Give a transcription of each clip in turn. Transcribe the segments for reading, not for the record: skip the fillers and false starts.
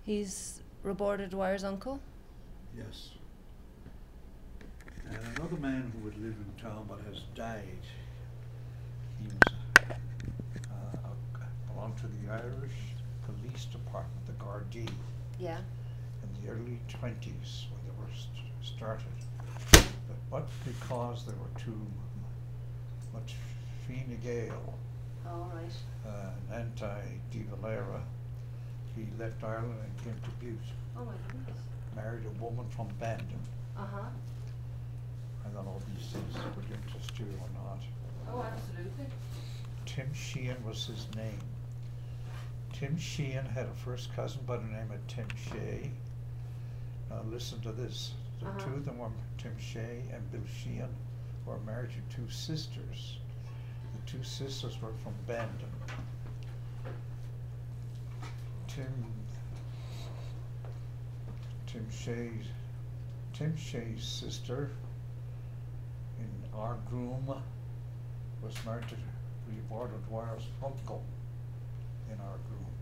He's Roberta Dwyer's uncle? Yes. And another man who would live in town but has died. He was belonged to the Irish Police Department, the Gardaí, Yeah. in the early 20s when they were started. But because they were too much Fine Gael All right. and anti-De Valera, he left Ireland and came to Butte. Oh my goodness. Married a woman from Bandon. Uh-huh. I don't know if these things would interest you or not. Oh, absolutely. Tim Sheehan was his name. Tim Sheehan had a first cousin by the name of Tim Shea. Now listen to this. The two of them were Tim Shea and Bill Sheehan were married to two sisters. The two sisters were from Bandon. Tim Shea's sister in Ardgroom was married to Roberta Dwyer's uncle in Ardgroom.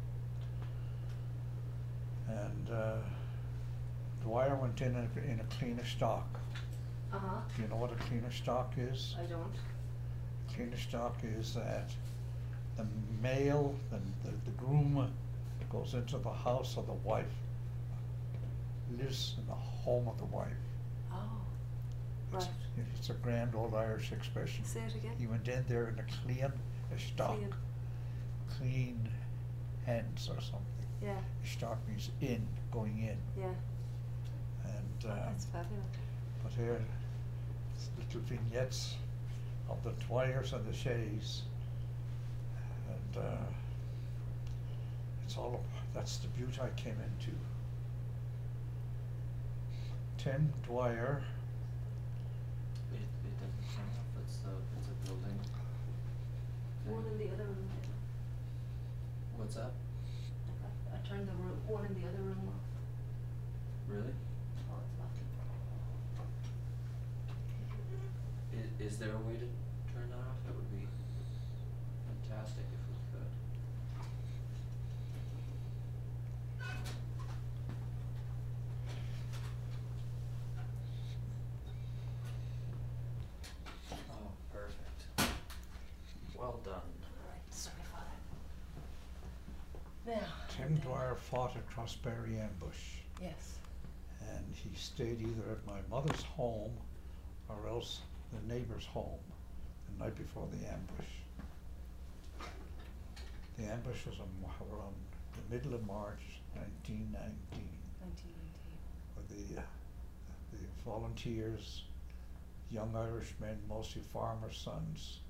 And Dwyer went in a cleaner stock. Uh-huh. Do you know what a cleaner stock is? I don't. Cleaner stock is that the male, the groom goes into the house of the wife, lives in the home of the wife. Oh. Right. It's a grand old Irish expression. Say it again. He went in there in a clean stock. Clean hands or something. Yeah. Stock means in, going in. Yeah. And That's fabulous. but here, little vignettes of the Dwyers and the Sheas, and it's all that's the Butte I came into. Tim Dwyer. It doesn't turn off. It's a building. One in the other room. What's up? I turned the room, one in the other room off. Really? Oh, it's locked. Is there a way to turn that off? That would be fantastic if we could. Oh, perfect. Well done. Alright, sorry, Father. Now. Tim Dwyer fought at Crossbarry Ambush, Yes. and he stayed either at my mother's home or else the neighbor's home the night before the ambush. The ambush was around the middle of March 1919, 1919. where the volunteers, young Irishmen, mostly farmers' sons,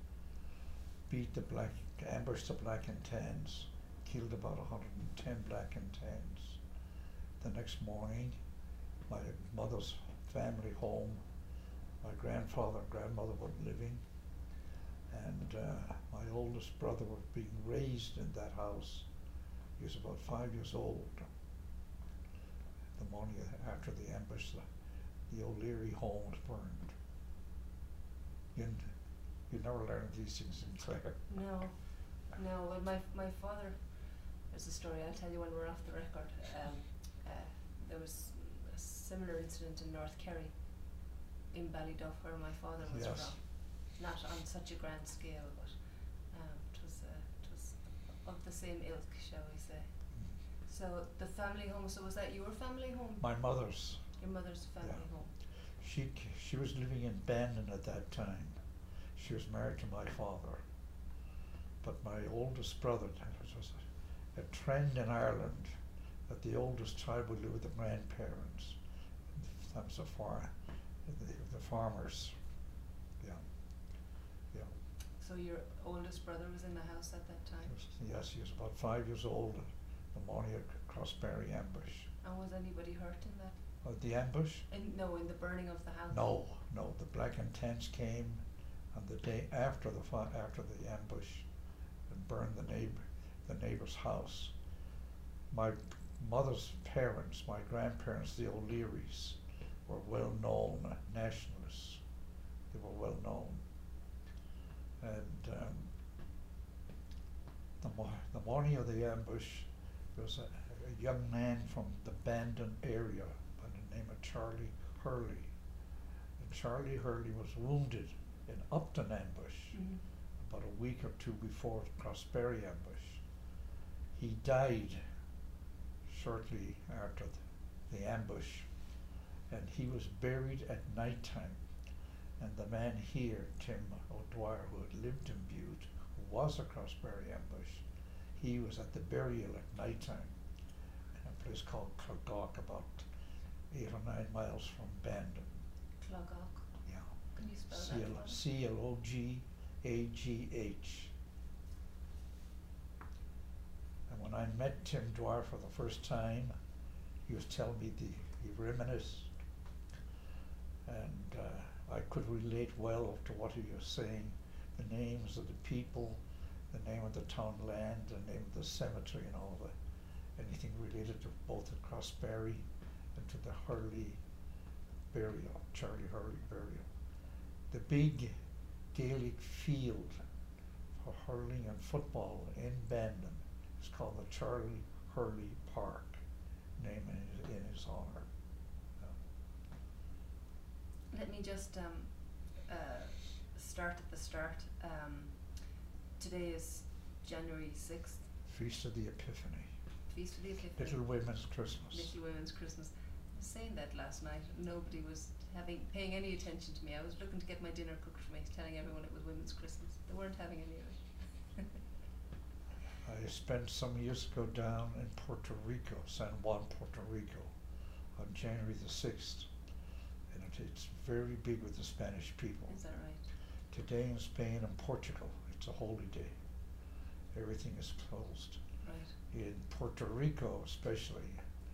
ambushed the Black and Tans, killed about 110 Black and Tans. The next morning, my mother's family home, my grandfather and grandmother were living, and my oldest brother was being raised in that house. He was about 5 years old. The morning after the ambush, the O'Leary home was burned. You never learned these things in Clare. No. Well, my father, there's a story I'll tell you when we're off the record. There was a similar incident in North Kerry, in Ballyduff, where my father was Yes. from. Not on such a grand scale, but it was of the same ilk, shall we say. So the family home, so was that your family home? My mother's. Your mother's family Yeah. home? She was living in Bandon at that time. She was married to my father. But my oldest brother, it was a trend in Ireland that the oldest child would live with the grandparents. That was the farmers. Yeah. So your oldest brother was in the house at that time? Yes, he was about 5 years old the morning of Crossbarry ambush. And was anybody hurt in that? The ambush? In the burning of the house? No. The Black and Tans came on the day after the ambush and burned the neighbor's house. My mother's parents, my grandparents, the O'Learys, were well-known nationalists. They were well-known. And the morning of the ambush, there was a young man from the Bandon area by the name of Charlie Hurley. And Charlie Hurley was wounded in Upton ambush about a week or two before Crossberry ambush. He died shortly after the ambush, and he was buried at night time. And the man here, Tim O'Dwyer, who had lived in Bute, who was a Crossberry ambush, he was at the burial at night time in a place called Clogagh, about 8 or 9 miles from Bandon. Clogagh. Yeah. Can you spell that for me? Cloghagh. And when I met Tim Dwyer for the first time, he was telling me he reminisced, and I could relate well to what he was saying, the names of the people, the name of the town land, the name of the cemetery, and all that, anything related to both the Crossberry and to the Hurley burial, Charlie Hurley burial. The big Gaelic field for hurling and football in Bandon is called the Charlie Hurley Park, named in his honour. Let me just start at the start. Today is January 6th. Feast of the Epiphany. Feast of the Epiphany. Little Women's Christmas. Little Women's Christmas. I was saying that last night. Nobody was paying any attention to me. I was looking to get my dinner cooked for me, telling everyone it was Women's Christmas. They weren't having any of it. I spent some years ago down in Puerto Rico, San Juan, Puerto Rico, on January the 6th. And it's very big with the Spanish people. Is that right? Today in Spain and Portugal, it's a holy day. Everything is closed. Right. In Puerto Rico especially,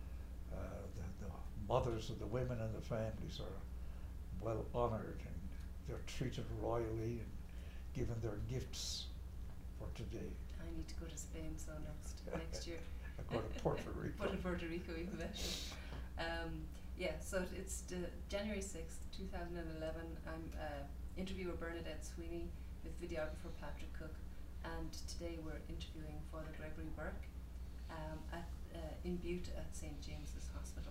the mothers of the women and the families are well honoured, and they're treated royally and given their gifts for today. I need to go to Spain, so next year. I go to Puerto Rico. Go to Puerto Rico, even better. Yeah, so it's January 6th, 2011. I'm interviewer Bernadette Sweeney with videographer Patrick Cook, and today we're interviewing Father Gregory Burke in Bute at St. James's Hospital.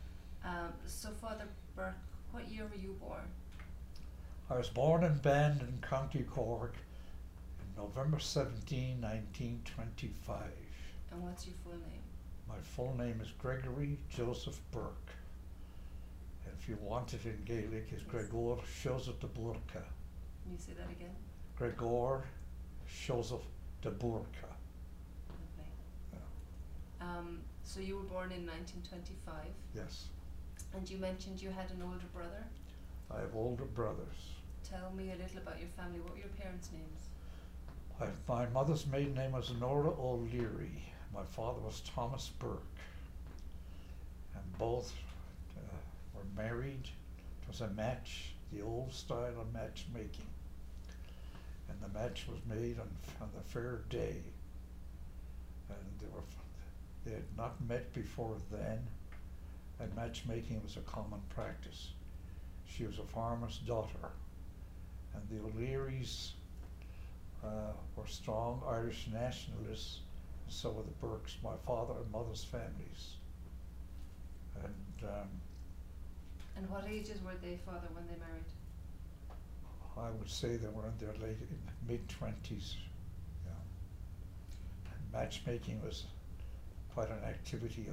So Father Burke, what year were you born? I was born in Bandon, County Cork, in November 17, 1925. And what's your full name? My full name is Gregory Joseph Burke. And if you want it in Gaelic, it's Gregor Joseph de Burke. Can you say that again? Gregor Joseph de Burke. Lovely. Yeah. So you were born in 1925. Yes. And you mentioned you had an older brother. I have older brothers. Tell me a little about your family. What were your parents' names? My mother's maiden name was Nora O'Leary. My father was Thomas Burke. And both were married. It was a match, the old style of matchmaking. And the match was made on the fair day. And they had not met before then, and matchmaking was a common practice. She was a farmer's daughter, and the O'Learys were strong Irish nationalists, and so were the Burkes, my father and mother's families. And what ages were they, Father, when they married? I would say they were in their mid-20s. Yeah. And matchmaking was quite an activity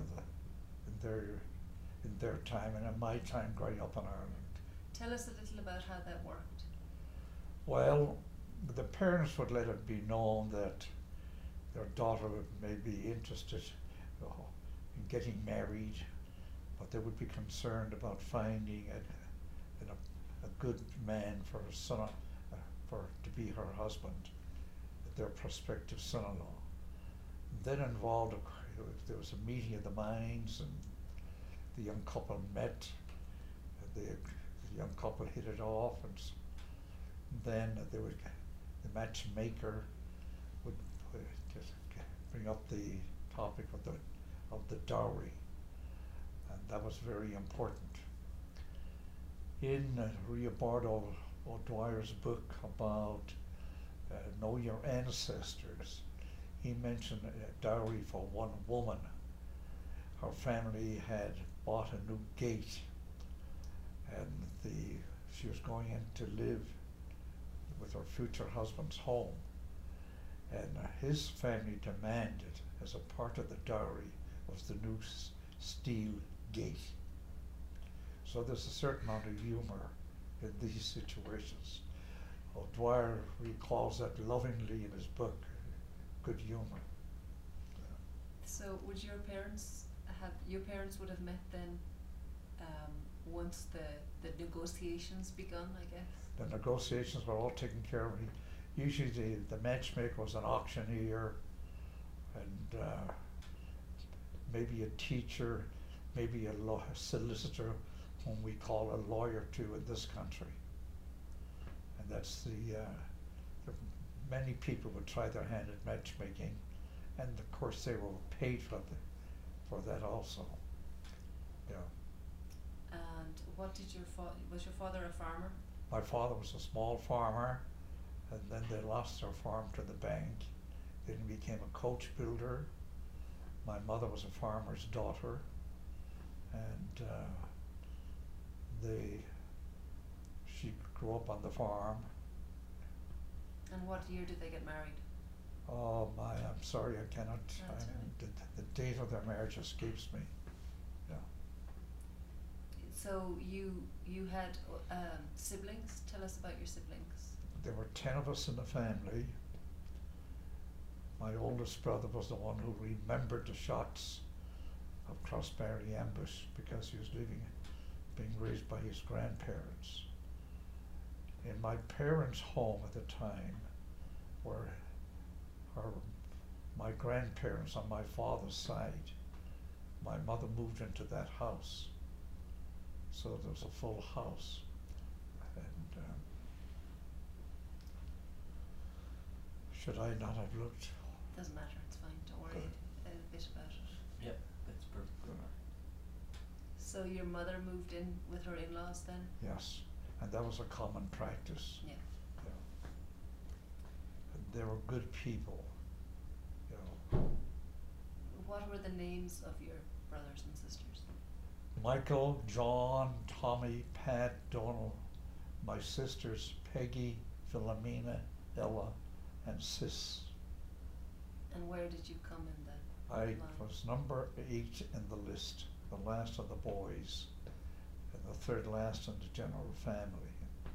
in their time and in my time growing up in Ireland. Tell us a little about how that worked. Well, the parents would let it be known that their daughter may be interested in getting married, but they would be concerned about finding a good man for her son, to be her husband, their prospective son-in-law. Then involved, there was a meeting of the minds, and the young couple met. The young couple hit it off, and then the matchmaker would just bring up the topic of the dowry, and that was very important. In Riabard O'Dwyer's book about Know Your Ancestors, he mentioned a dowry for one woman, her family had bought a new gate, and she was going in to live with her future husband's home, and his family demanded, as a part of the dowry, was the new steel gate. So there's a certain amount of humor in these situations. O'Dwyer recalls that lovingly in his book, Good Humor. So would your parents would have met then once the negotiations begun, I guess? The negotiations were all taken care of. Usually the matchmaker was an auctioneer, and maybe a teacher, maybe a solicitor, whom we call a lawyer too in this country. And that's many people would try their hand at matchmaking, and of course they were paid for that also. Yeah. And what did was your father a farmer? My father was a small farmer, and then they lost their farm to the bank. Then he became a coach builder. My mother was a farmer's daughter, and she grew up on the farm. And what year did they get married? Oh my, I'm sorry, I cannot, That's all right. the date of their marriage escapes me. Yeah. So you had siblings? Tell us about your siblings. There were 10 of us in the family. My oldest brother was the one who remembered the shots of Crossbarry Ambush, because he was being raised by his grandparents. In my parents' home at the time were my grandparents on my father's side. My mother moved into that house, so there was a full house. And should I not have looked? Doesn't matter, it's fine, don't worry a bit about it. Yep, that's perfect. Good. So your mother moved in with her in-laws then? Yes, and that was a common practice. Yeah. Yeah. And they were good people, you know. What were the names of your brothers and sisters? Michael, John, Tommy, Pat, Donald, my sisters Peggy, Philomena, Ella, and Sis. And where did you come in the I line? was number 8 in the list, the last of the boys, and the third last in the general family.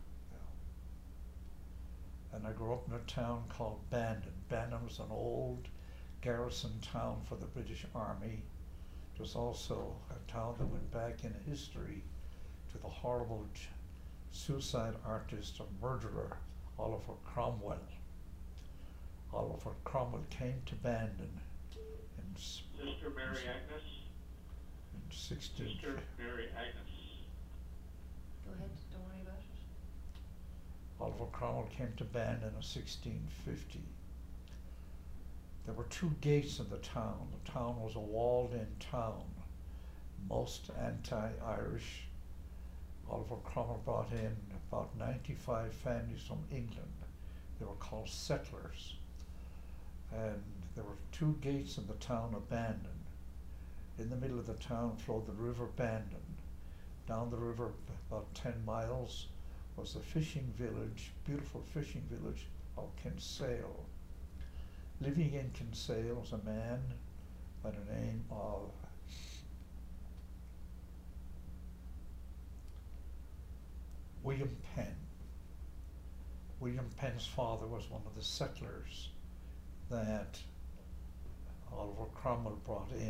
Yeah. And I grew up in a town called Bandon. Bandon was an old garrison town for the British Army. It was also a town that went back in history to the horrible suicide artist and murderer Oliver Cromwell. Oliver Cromwell came to Bandon in Sister Mary Agnes? in 16... Sister Mary Agnes. Go ahead, don't worry about it. Oliver Cromwell came to Bandon in 1650. There were 2 gates in the town. The town was a walled-in town, most anti-Irish. Oliver Cromwell brought in about 95 families from England. They were called settlers. And there were 2 gates in the town of Bandon. In the middle of the town flowed the River Bandon. Down the river about 10 miles was the fishing village, beautiful fishing village of Kinsale. Living in Kinsale was a man by the name of William Penn. William Penn's father was one of the settlers that Oliver Cromwell brought in.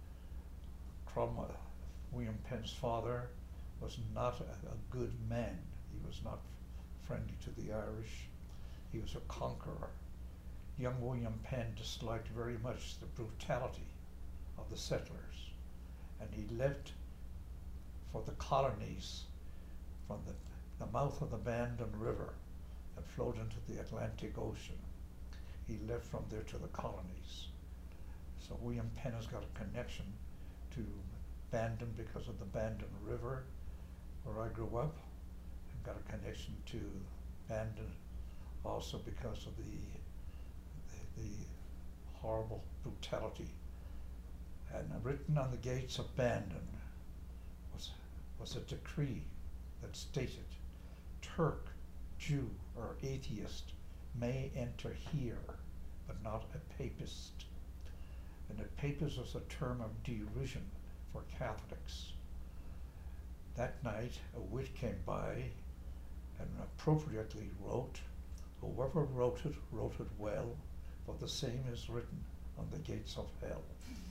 William Penn's father was not a good man. He was not friendly to the Irish. He was a conqueror. Young William Penn disliked very much the brutality of the settlers, and he left for the colonies from the mouth of the Bandon River that flowed into the Atlantic Ocean. He left from there to the colonies. So William Penn has got a connection to Bandon because of the Bandon River, where I grew up, and got a connection to Bandon also because of the horrible brutality And written on the gates of Bandon was a decree that stated, Turk, Jew, or atheist may enter here, but not a papist. And a papist was a term of derision for Catholics. That night, a wit came by and appropriately wrote, whoever wrote it well, for the same is written on the gates of hell.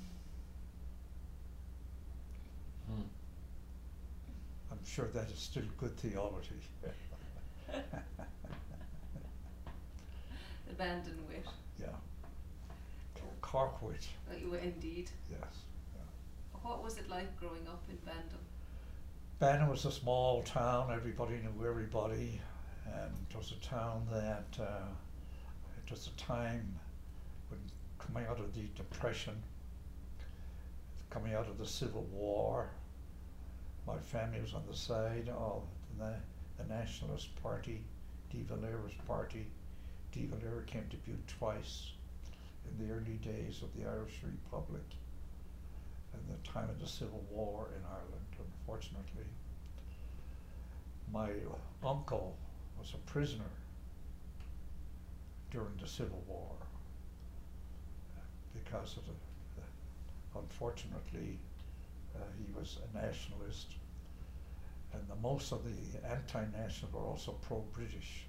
Hmm. I'm sure that is still good theology. The Bandon wit. Yeah. Cork wit, Indeed. yes. Yeah. What was it like growing up in Bandon? Bandon was a small town, everybody knew everybody, and it was a town that, it was a time when coming out of the Depression, coming out of the Civil War, my family was on the side of the Nationalist Party, De Valera's party. De Valera came to Butte twice in the early days of the Irish Republic and the time of the Civil War in Ireland, unfortunately. My uncle was a prisoner during the Civil War because of unfortunately, he was a nationalist, and most of the anti-nationals were also pro-British.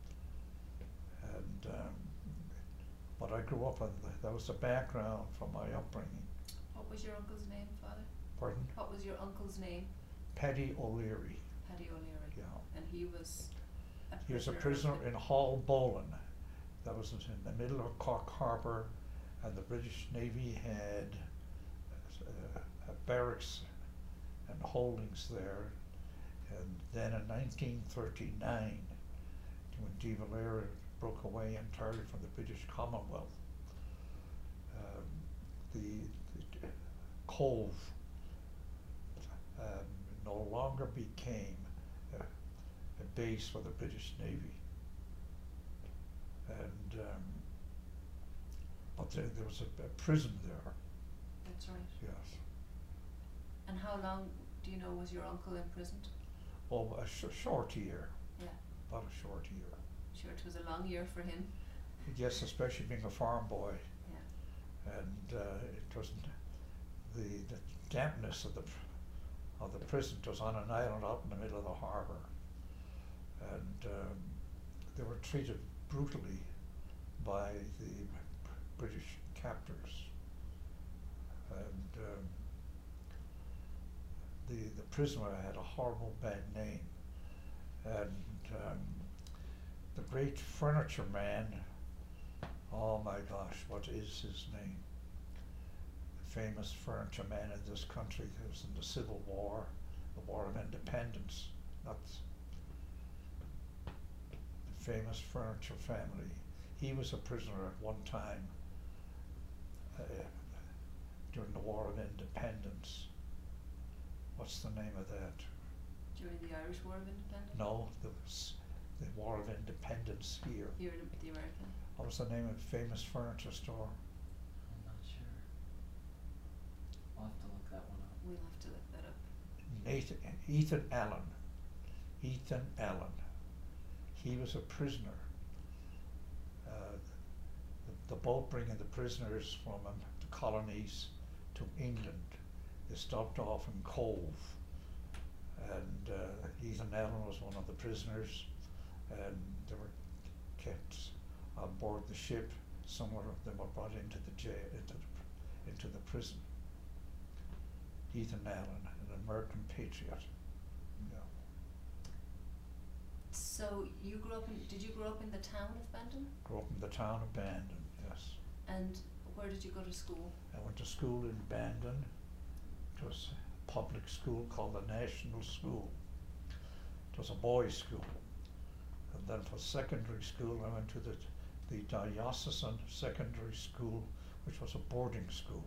And but I grew up on that was the background for my upbringing. What was your uncle's name, Father? Pardon? What was your uncle's name? Paddy O'Leary. Paddy O'Leary. Yeah. And he was a prisoner. He was a prisoner in Hall Bolan. That was in the middle of Cork Harbour, and the British Navy had barracks and holdings there. And then in 1939, when De Valera broke away entirely from the British Commonwealth, the Cove no longer became a base for the British Navy. And but there was a prison there. That's right. Yes. And how long, do you know, was your uncle imprisoned? Oh, a short year. Yeah. About a short year. Sure, it was a long year for him. Yes, especially being a farm boy. Yeah. And it wasn't the dampness of the prison. It was on an island out in the middle of the harbour, and they were treated brutally by the British captors. And the prisoner had a horrible bad name, and the great furniture man, oh my gosh, what is his name? The famous furniture man in this country who was in the Civil War, the War of Independence, that's the famous furniture family. He was a prisoner at one time during the War of Independence. What's the name of that? During the Irish War of Independence? No, there was the War of Independence here. Here, the American. What was the name of the famous furniture store? I'm not sure. I'll have to look that one up. We'll have to look that up. Ethan Allen. Ethan Allen. He was a prisoner. The boat bringing the prisoners from the colonies to England, they stopped off in Cove, and Ethan Allen was one of the prisoners, and they were kept on board the ship. Some of them were brought into the jail, into the prison. Ethan Allen, an American patriot. Yeah. So you grew up did you grow up in the town of Bandon? Grew up in the town of Bandon, yes. And where did you go to school? I went to school in Bandon. It was a public school called the National School. It was a boys' school. And then for secondary school, I went to the Diocesan Secondary School, which was a boarding school.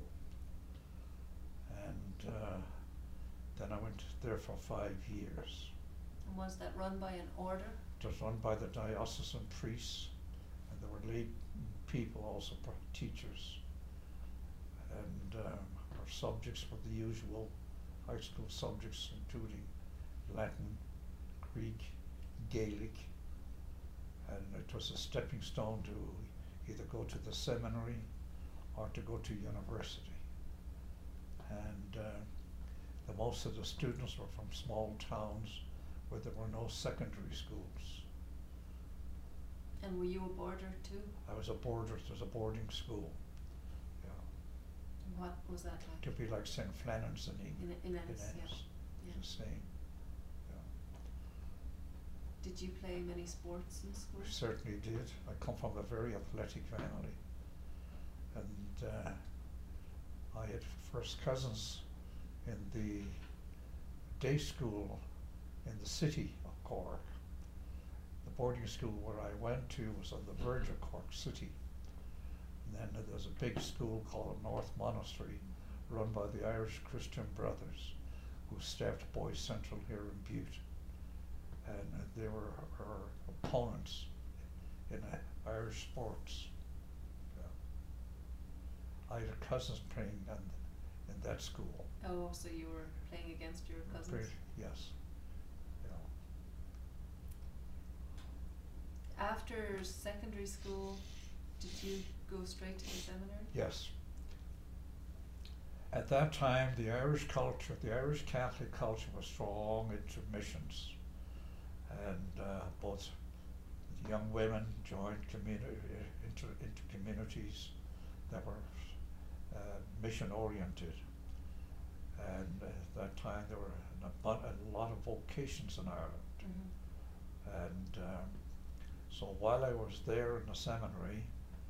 And then I went there for 5 years. And was that run by an order? It was run by the diocesan priests, and there were lay people, also teachers. And our subjects were the usual high school subjects, including Latin, Greek, Gaelic, and it was a stepping stone to either go to the seminary or to go to university. And the most of the students were from small towns where there were no secondary schools. And were you a boarder too? I was a boarder, it was a boarding school. Yeah. And what was that like? To be like St. Flannan's in England. In Ennis, yeah. It's Yeah. the same. Yeah. Did you play many sports in school? We certainly did. I come from a very athletic family. And I had first cousins in the day school in the city of Cork. The boarding school where I went to was on the verge of Cork City. And then there's a big school called North Monastery, run by the Irish Christian Brothers, who staffed Boys Central here in Butte. And they were our opponents in Irish sports. Yeah. I had cousins playing in that school. Oh, so you were playing against your cousins? Yes. After secondary school, did you go straight to the seminary? Yes. At that time, the Irish culture, the Irish Catholic culture was strong into missions. And both young women joined into communities that were mission oriented. And at that time there were a lot of vocations in Ireland. Mm-hmm. And so while I was there in the seminary,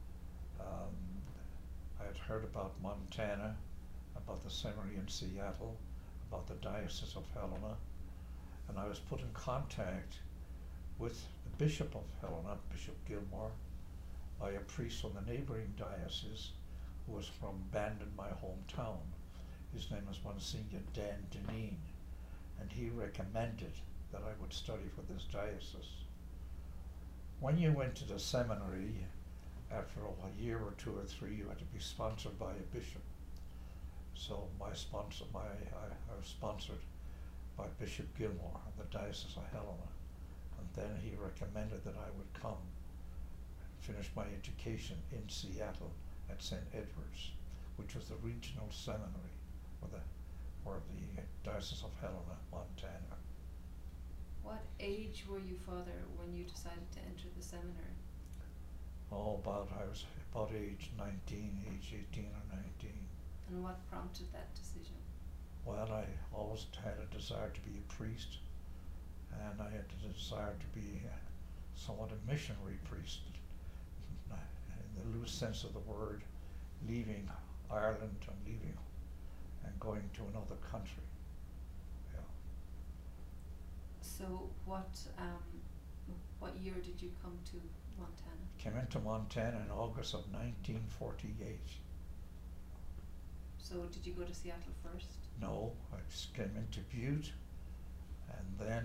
I had heard about Montana, about the seminary in Seattle, about the Diocese of Helena, and I was put in contact with the Bishop of Helena, Bishop Gilmore, by a priest from the neighboring diocese who was from Bandon, my hometown. His name was Monsignor Dan Deneen, and he recommended that I would study for this diocese. When you went to the seminary, after a year or two or three, you had to be sponsored by a bishop. So I was sponsored by Bishop Gilmore of the Diocese of Helena, and then he recommended that I would come and finish my education in Seattle at St. Edward's, which was the regional seminary for the Diocese of Helena, Montana. What age were you, Father, when you decided to enter the seminary? Oh, I was about age 19, age 18 or 19. And what prompted that decision? Well, I always had a desire to be a priest, and I had a desire to be somewhat a missionary priest, in the loose sense of the word, leaving Ireland and going to another country. Yeah. So what year did you come to Montana? Came into Montana in August of 1948. So did you go to Seattle first? No, I just came into Butte, and then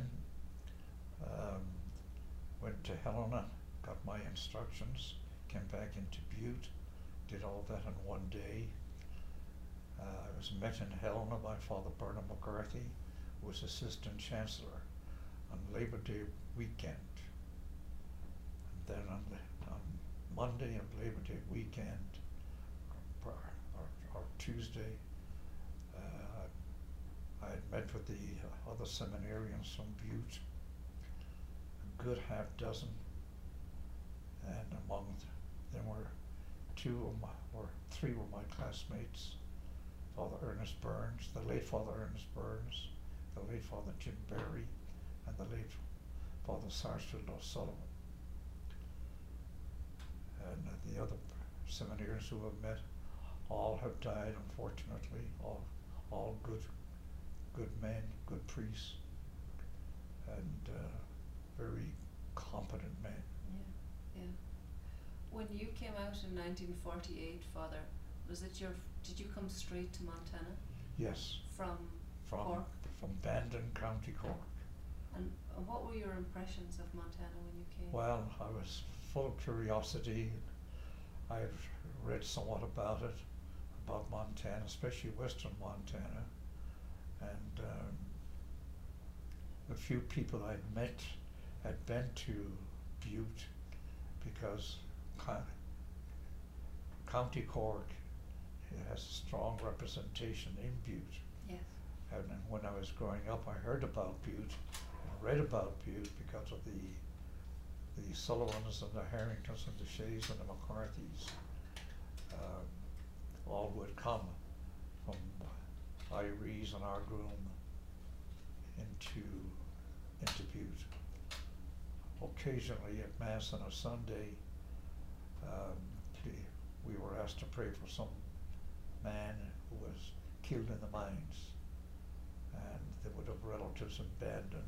went to Helena, got my instructions, came back into Butte, did all that in one day. I was met in Helena by Father Bernard McCarthy, who was Assistant Chancellor, on Labor Day weekend. And then on Monday of Labor Day weekend, or Tuesday, I had met with the other seminarians from Butte, a good half dozen, and among them were three were my classmates, Father Ernest Burns, the late Father Ernest Burns, the late Father Jim Berry, and the late Father Sarsfield O'Sullivan. And the other seminarians who have met, all have died, unfortunately, all good men, good priests, and very competent men. Yeah. When you came out in 1948, Father, did you come straight to Montana? Yes. From Cork? From Bandon, County Cork. And what were your impressions of Montana when you came? Well, I was full of curiosity. I had read somewhat about it, about Montana, especially western Montana, and the few people I'd met had been to Butte because County Cork has a strong representation in Butte. Yes. And when I was growing up, I heard about Butte and read about Butte because of the Sullivans and the Harringtons and the Shays and the McCarthys, all who had come from Iries and Argroom into Butte. Occasionally at Mass on a Sunday, we were asked to pray for some man who was killed in the mines, and they would have relatives in Bandon.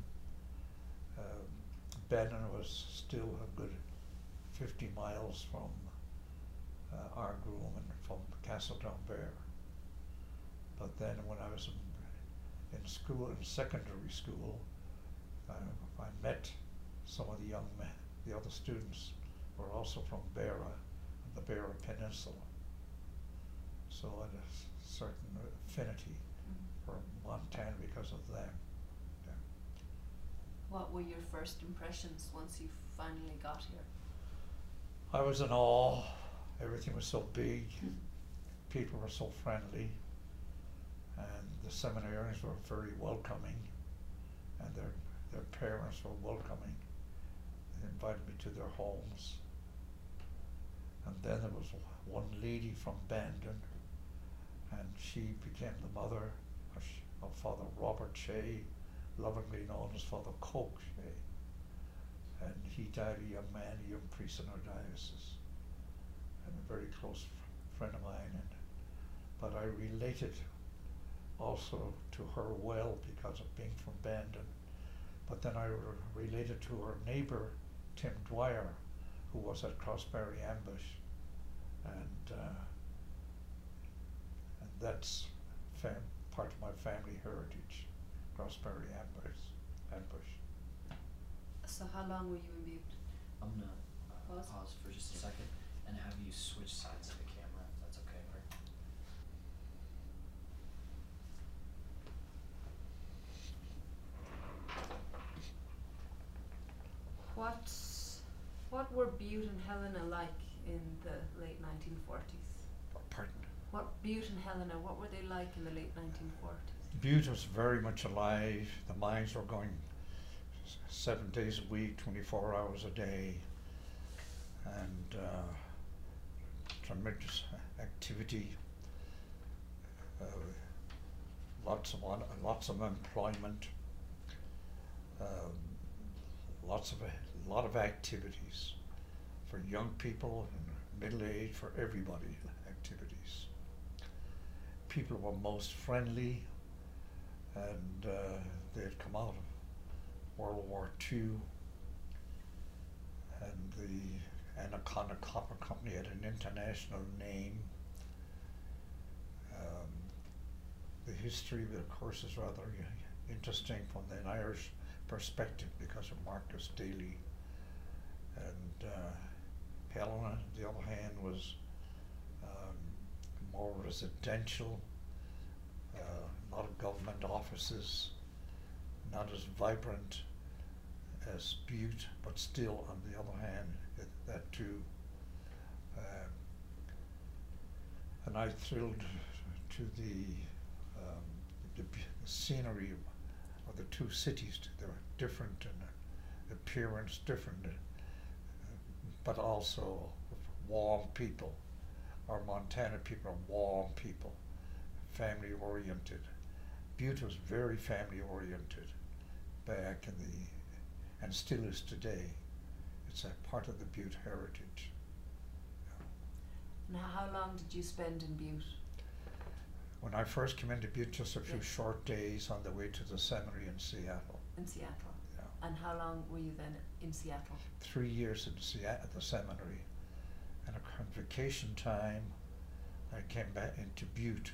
Bandon was still a good 50 miles from Argroom and from Castletownbere. But then when I was in school, in secondary school, I met some of the young men, the other students were also from Beara, the Beara Peninsula. So I had a certain affinity for Montana because of them. Yeah. What were your first impressions once you finally got here? I was in awe. Everything was so big. People were so friendly. And the seminarians were very welcoming. And their parents were welcoming. They invited me to their homes. And then there was one lady from Bandon, and she became the mother of Father Robert Shea, lovingly known as Father Coke Shea. And he died a young man, a young priest in our diocese, and a very close friend of mine. But I related also to her well because of being from Bandon. But then I related to her neighbour, Tim Dwyer, who was at Crossbarry Ambush, and that's part of my family heritage, Crossbarry Ambush. So how long were you in Butte? I'm gonna pause for just a second and have you switch sides of the camera, if that's okay, Mark. What were Butte and Helena like in the late 1940s? Pardon? Butte and Helena, what were they like in the late 1940s? Butte was very much alive. The mines were going 7 days a week, 24 hours a day, and tremendous activity. Lots of employment. A lot of activities for young people and middle age, for everybody. Activities. People were most friendly, and they had come out of World War II, and the Anaconda Copper Company had an international name. The history of it, of course, is rather interesting from an Irish perspective because of Marcus Daly. And Helena, on the other hand, was more residential, a lot of government offices, not as vibrant as Butte, but still, on the other hand, that too. And I thrilled to the scenery of the two cities. They were different in appearance, different, but also warm people. Our Montana people are warm people, family oriented. Butte was very family oriented back in and still is today. It's a part of the Butte heritage. Now, how long did you spend in Butte? When I first came into Butte, just a few Yes. short days on the way to the seminary in Seattle. In Seattle. Yeah. And how long were you then in Seattle? 3 years in Seattle at the seminary, and on vacation time, I came back to Butte,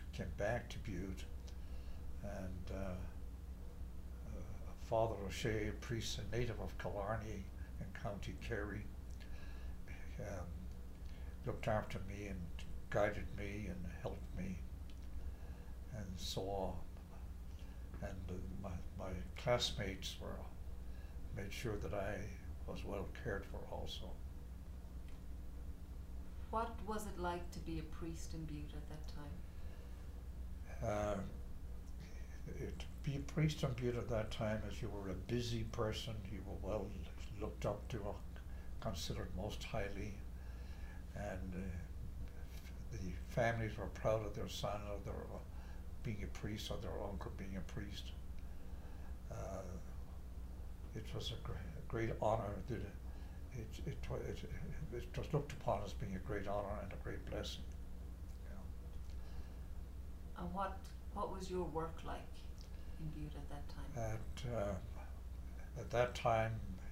and Father O'Shea, a priest, a native of Killarney in County Kerry, looked after me and guided me and helped me, and so and my classmates made sure that I was well cared for also. What was it like to be a priest in Butte at that time? To be a priest in Butte at that time, as you were a busy person, you were well looked up to, considered most highly, and the families were proud of their son or their being a priest or their uncle being a priest. It was a great honor. It was looked upon as being a great honor and a great blessing. And what was your work like in Butte at that time? At that time,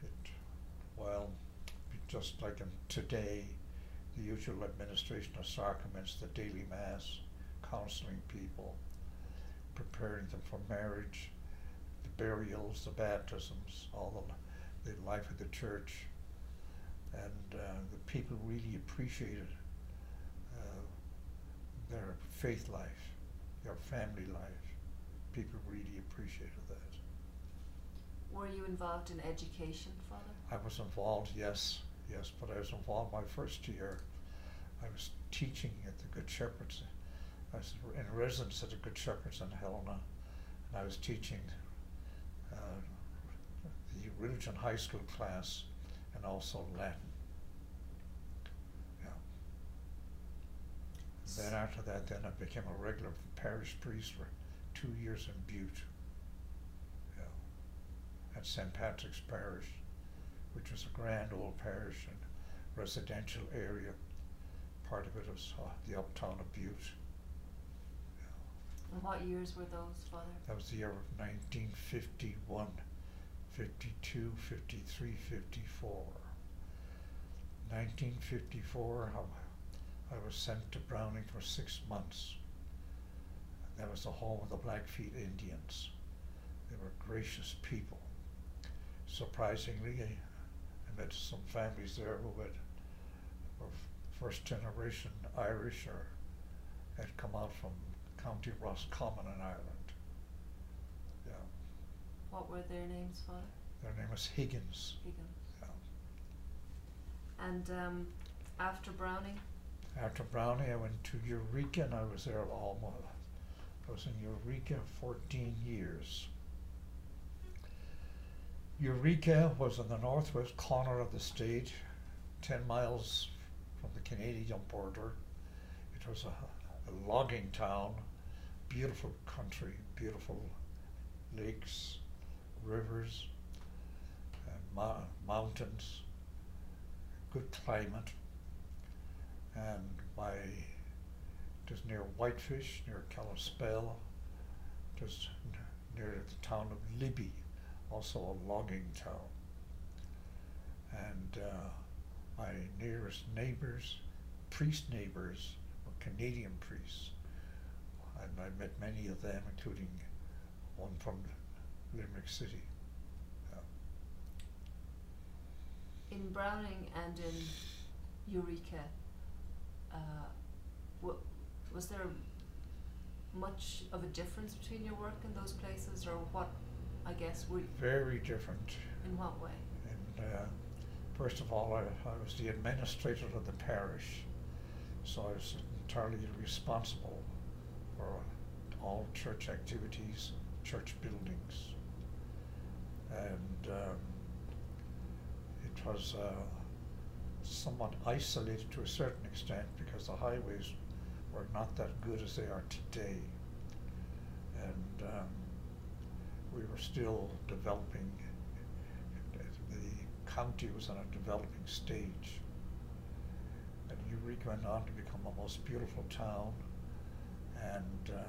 just like in today, the usual administration of sacraments, the daily mass, counseling people, preparing them for marriage, the burials, the baptisms, all the life of the church, and the people really appreciated their faith life, their family life. People really appreciated that. Were you involved in education, Father? I was involved, yes, but I was involved my first year. I was teaching at the Good Shepherds. I was in residence at the Good Shepherds in Helena, and I was teaching the religion high school class and also Latin. Yeah. Then after that, I became a regular parish priest for 2 years in Butte. Yeah. At St. Patrick's Parish, which was a grand old parish and residential area. Part of it was the uptown of Butte. And what years were those, Father? That was the year of 1951, 52, 53, 54. 1954, I was sent to Browning for 6 months. That was the home of the Blackfeet Indians. They were gracious people. Surprisingly, I met some families there who were first generation Irish or had come out from County Roscommon in Ireland. Yeah. What were their names, Father? Their name was Higgins. Higgins. Yeah. And after Browning? After Browning, I went to Eureka, and I was there almost. I was in Eureka 14 years. Eureka was in the northwest corner of the state, 10 miles from the Canadian border. It was a logging town, beautiful country, beautiful lakes, rivers, and mountains, good climate, and just near Whitefish, near Kalispell, just near the town of Libby, also a logging town. And my nearest neighbors, priest neighbors, were Canadian priests. And I met many of them, including one from Limerick City. In Browning and in Eureka, was there much of a difference between your work in those places, or what, I guess, Very different. In what way? And first of all, I was the administrator of the parish, so I was entirely responsible for all church activities, church buildings. And it was somewhat isolated to a certain extent because the highways were not that good as they are today. And we were still developing. The county was in a developing stage. And Eureka went on to become a most beautiful town. And the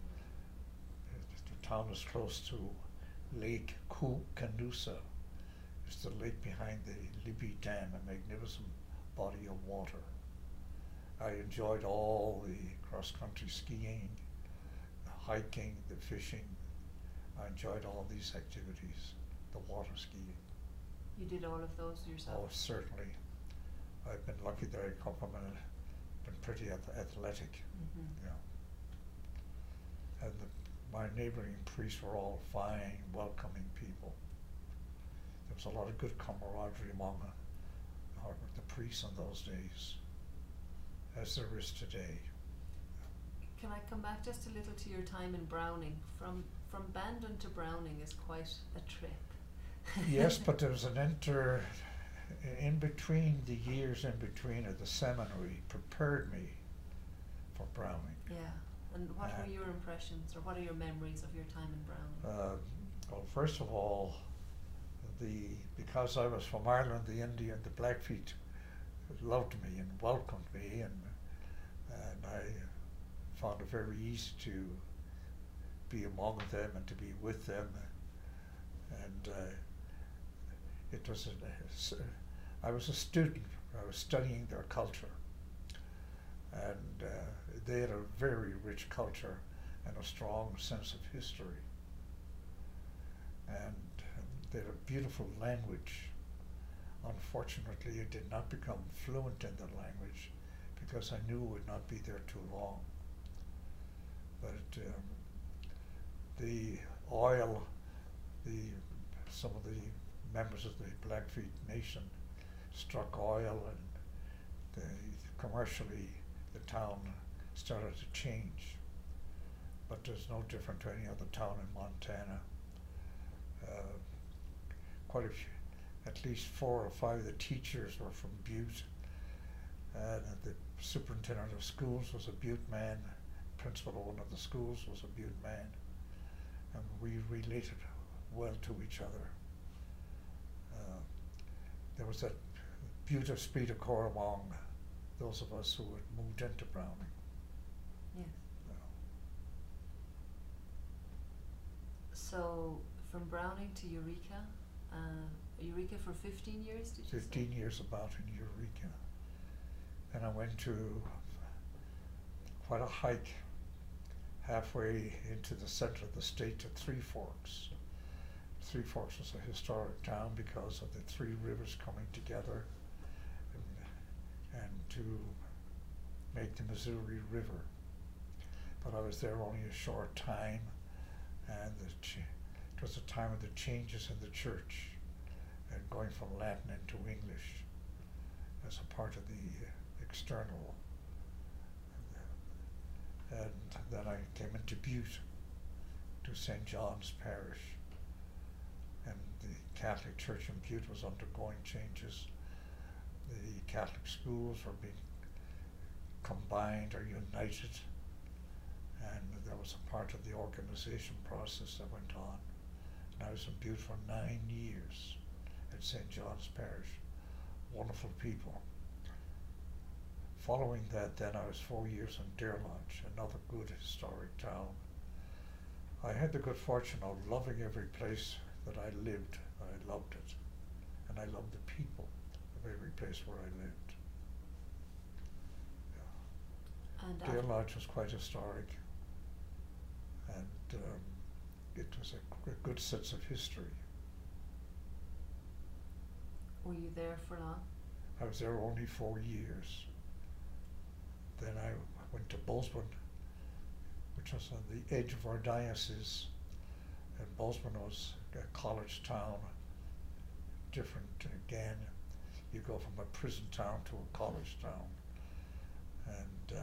town is close to Lake Canusa. It's the lake behind the Libby Dam, a magnificent body of water. I enjoyed all the cross-country skiing, the hiking, the fishing. I enjoyed all these activities, the water skiing. You did all of those yourself? Oh, certainly. I've been lucky that I come from a been pretty athletic, Mhm. you know. And my neighbouring priests were all fine, welcoming people. There was a lot of good camaraderie among the priests in those days, as there is today. Can I come back just a little to your time in Browning? From Bandon to Browning is quite a trip. Yes, but there was an in between, the years in between at the seminary prepared me for Browning. Yeah. And what were your impressions, or what are your memories of your time in Browning? Well, first of all, because I was from Ireland, the Blackfeet loved me and welcomed me, and I found it very easy to be among them and to be with them, and it was I was a student. I was studying their culture, and they had a very rich culture and a strong sense of history, and they had a beautiful language. Unfortunately, I did not become fluent in the language because I knew it would not be there too long. But the oil, some of the members of the Blackfeet Nation struck oil, and commercially the town started to change. But there's no different to any other town in Montana. Quite a few, at least 4 or 5 of the teachers were from Butte, and the superintendent of schools was a Butte man. Principal of one of the schools was a Butte man, and we related well to each other. There was that Butte esprit de corps among those of us who had moved into Browning. Yes. You know. So from Browning to Eureka, Eureka for 15 years, did you 15 say? years about in Eureka. And I went to quite a hike halfway into the center of the state to Three Forks. Three Forks was a historic town because of the 3 rivers coming together and to make the Missouri River. But I was there only a short time, and it was a time of the changes in the church and going from Latin into English as a part of the external. And then I came into Butte, to St. John's Parish, and the Catholic Church in Butte was undergoing changes. The Catholic schools were being combined or united, and that was a part of the organization process that went on. And I was in Butte for 9 years at St. John's Parish. Wonderful people. Following that, then I was 4 years in Deer Lodge, another good historic town. I had the good fortune of loving every place that I lived. I loved it. And I loved the people of every place where I lived. Yeah. And Deer Lodge was quite historic, and it was a good sense of history. were you there for long? I was there only 4 years. Then I went to Bozeman, which was on the edge of our diocese, and Bozeman was a college town, different again. You go from a prison town to a college town, and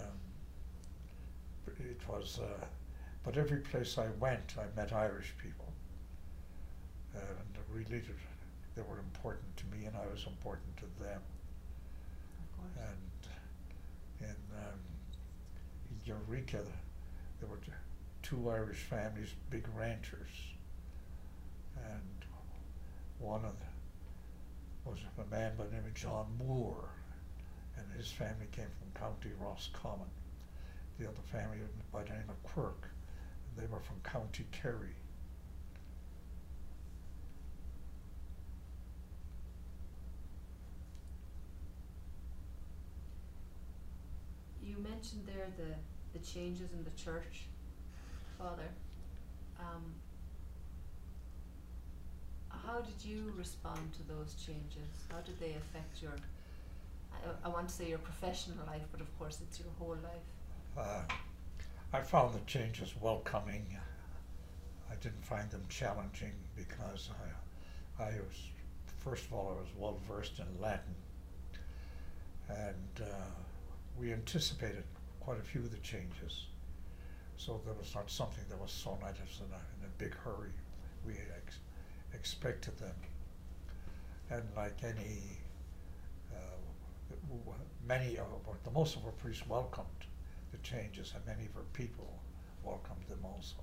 it was, but every place I went, I met Irish people, and related, they were important to me, and I was important to them. Of course. And in Eureka, there were 2 Irish families, big ranchers, and one of them was a man by the name of John Moore, and his family came from County Roscommon. The other family by the name of Quirk, and they were from County Kerry. You mentioned there the changes in the church, Father. How did you respond to those changes? How did they affect your I want to say your professional life, but of course it's your whole life. I found the changes welcoming. I didn't find them challenging because I was, first of all, I was well versed in Latin, and we anticipated quite a few of the changes. So there was not something that was thrown at us in a big hurry. We expected them, and like any, many of, or the most of our priests welcomed the changes, and many of our people welcomed them also.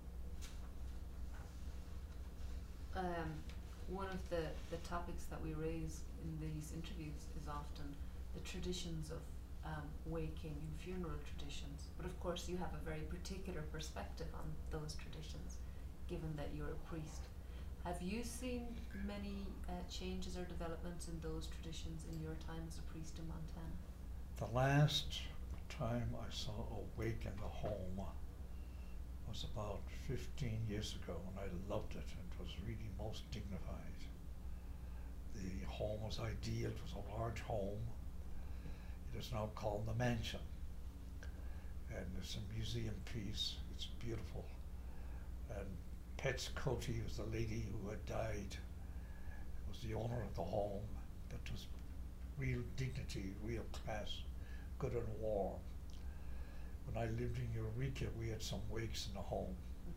One of the topics that we raise in these interviews is often the traditions of waking and funeral traditions, but of course you have a very particular perspective on those traditions, given that you're a priest. Have you seen many changes or developments in those traditions in your time as a priest in Montana? The last time I saw a wake in the home was about 15 years ago, and I loved it. It was really most dignified. The home was ideal. It was a large home. It is now called the Mansion, and it's a museum piece. It's beautiful. And Pets Coty was the lady who had died. Was the owner of the home. That was real dignity, real class, good and warm. When I lived in Eureka, we had some wakes in the home.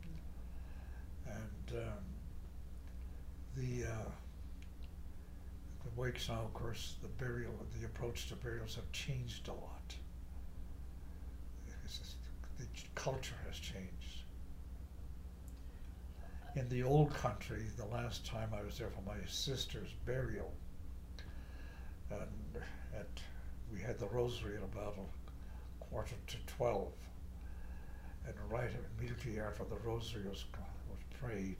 And the wakes now, of course, the approach to burials have changed a lot. The culture has changed. In the old country, the last time I was there for my sister's burial, and we had the rosary at about 11:45, and right immediately after the rosary was prayed,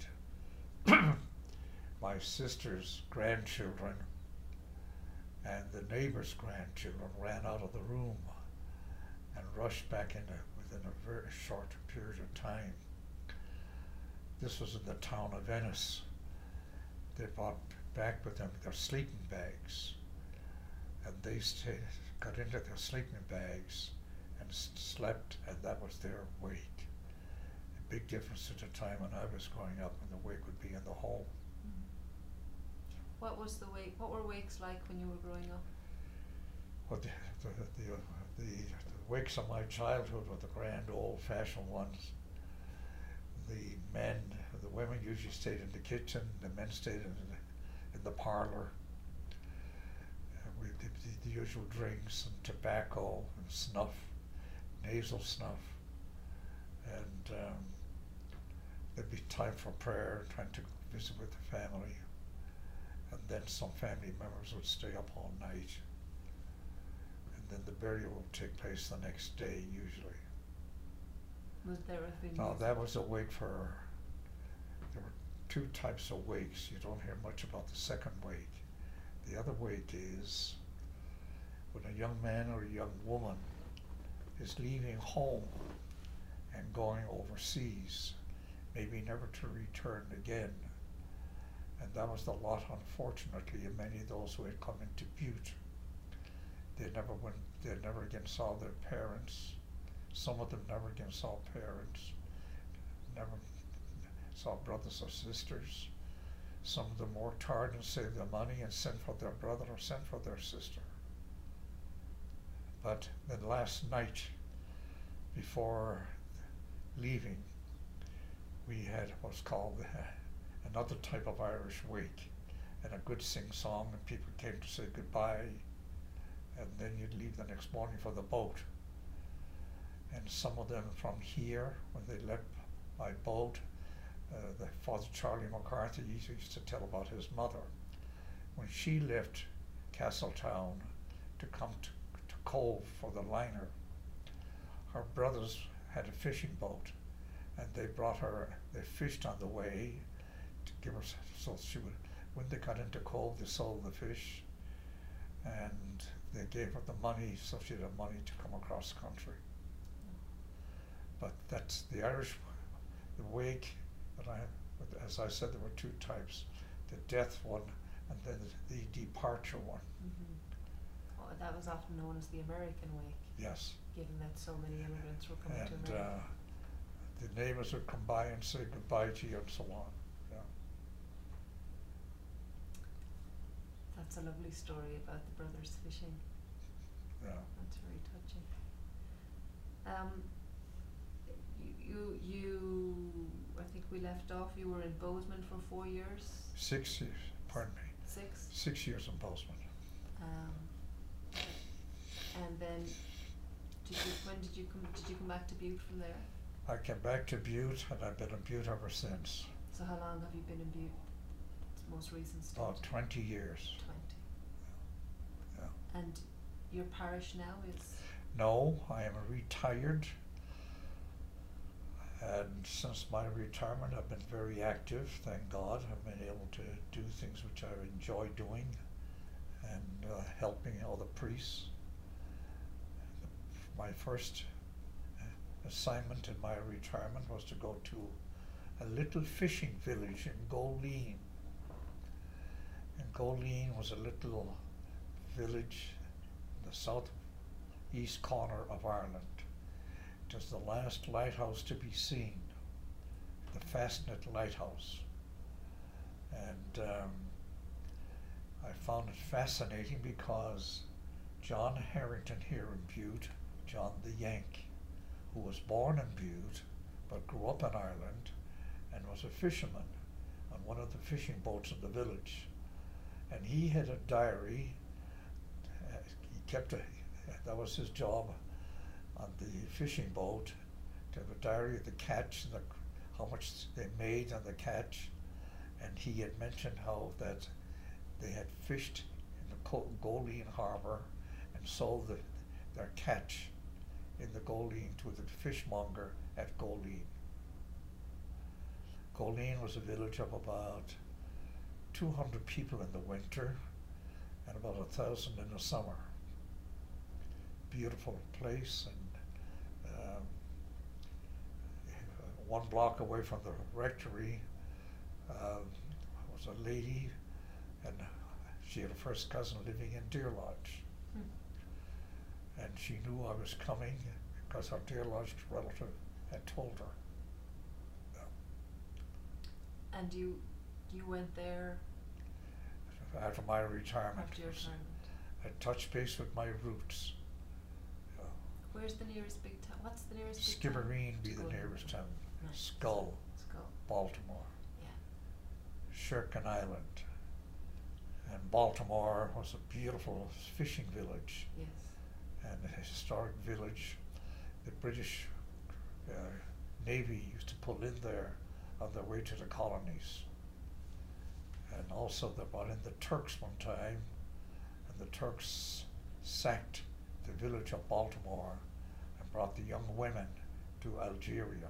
my sister's grandchildren and the neighbor's grandchildren ran out of the room and rushed back in within a very short period of time. This was in the town of Venice. They brought back with them their sleeping bags, and they got into their sleeping bags and slept, and that was their wake. A big difference at the time when I was growing up, when the wake would be in the home. What was the wake? What were wakes like when you were growing up? Well, the wakes of my childhood were the grand old-fashioned ones. The women usually stayed in the kitchen, the men stayed in the parlor. With the usual drinks and tobacco and snuff, nasal snuff, and there'd be time for prayer, trying to visit with the family, and then some family members would stay up all night, and then the burial would take place the next day usually. Was there a thing? Now that was a wake for, there were two types of wakes. You don't hear much about the second wake. The other wake is when a young man or a young woman is leaving home and going overseas, maybe never to return again. And that was the lot, unfortunately, of many of those who had come into Butte. They never again saw their parents. Some of them never again saw parents, never saw brothers or sisters. Some of them worked hard and saved their money and sent for their brother or sent for their sister. But the last night before leaving, we had what's called another type of Irish wake, and a good sing-song, and people came to say goodbye, and then you'd leave the next morning for the boat. And some of them from here, when they left by boat, the Father Charlie McCarthy used to tell about his mother. When she left Castletown to come to Cove for the liner, her brothers had a fishing boat, and they fished on the way to give her, so she would, when they got into Cove, they sold the fish, and they gave her the money so she had money to come across country. But that's the Irish, the wake that as I said, there were two types, the death one and then the departure one. Oh, that was often known as the American Wake, Yes. given that so many immigrants were coming to And America. the neighbors would come by and say goodbye to you and so on. Yeah. That's a lovely story about the brothers fishing. Yeah. That's very touching. You, I think we left off, you were in Bozeman for 4 years? 6 years, pardon me. 6? 6 years in Bozeman. And then, when did you come back to Butte from there? I came back to Butte and I've been in Butte ever since. So how long have you been in Butte? It's the most recent stint? About 20 years. 20. Yeah. And your parish now is? No, I am retired. And since my retirement, I've been very active, thank God. I've been able to do things which I enjoy doing and helping other priests. My first assignment in my retirement was to go to a little fishing village in Goleen. And Goleen was a little village in the southeast corner of Ireland. It was the last lighthouse to be seen, the Fastnet Lighthouse. And I found it fascinating because John Harrington here in Butte, John the Yank, who was born in Butte but grew up in Ireland and was a fisherman on one of the fishing boats in the village. And he had a diary, he kept that was his job on the fishing boat, to have a diary of the catch and how much they made on the catch. And he had mentioned how that they had fished in the Goleen Harbour and sold their catch in the Goleen to the fishmonger at Goleen. Goleen was a village of about 200 people in the winter and about 1,000 in the summer. Beautiful place, and 1 block away from the rectory was a lady, and she had a first cousin living in Deer Lodge. And she knew I was coming because her Deer Lodge relative had told her. Yeah. And you went there After my retirement. after your retirement? I touched base with my roots. Where's the nearest big town? What's the nearest big town? Skibbereen be the Skibbereen. nearest town. Right. Skull, Skull. Baltimore. Yeah. Sherkin Island. And Baltimore was a beautiful fishing village Yes. and a historic village. The British Navy used to pull in there on their way to the colonies. And also they brought in the Turks one time, and the Turks sacked the village of Baltimore and brought the young women to Algeria.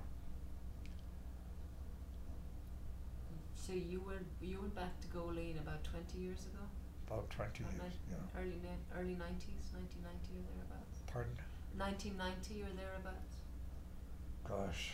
So you went back to Goleen about 20 years ago? About 20 About years, yeah. Early 90s, 1990 or thereabouts? Pardon? 1990 or thereabouts? Gosh,